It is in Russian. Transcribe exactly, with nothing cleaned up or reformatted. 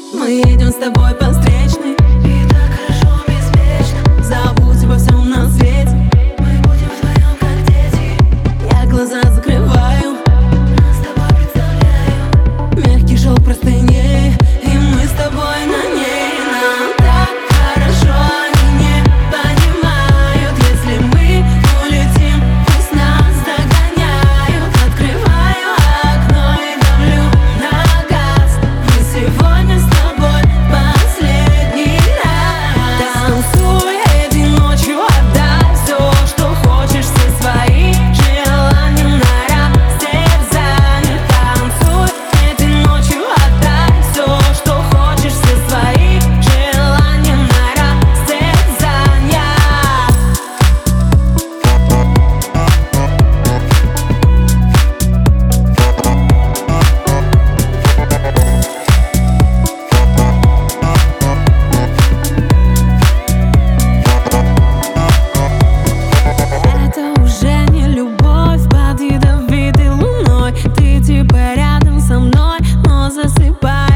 Мы едем с тобой по встречной, и так хорошо, беспечно. Забудь обо всем на свете, мы будем вдвоем, как дети. Я глаза закрываю, нас с тобой представляю. Мягкий шелк простыней, и мы с тобой на ней. Нам так хорошо, они не понимают. Если мы улетим, пусть нас догоняют. Открываю окно и давлю на газ. Мы сегодня с тобой последний раз. Танцуй этой ночью, отдай все, что хочешь, все свои желания на растерзание. Танцуй этой ночью, отдай все, что хочешь, все свои желания на растерзание. Это уже не любовь под ядовитой луной. Ты типа рядом со мной, но засыпай.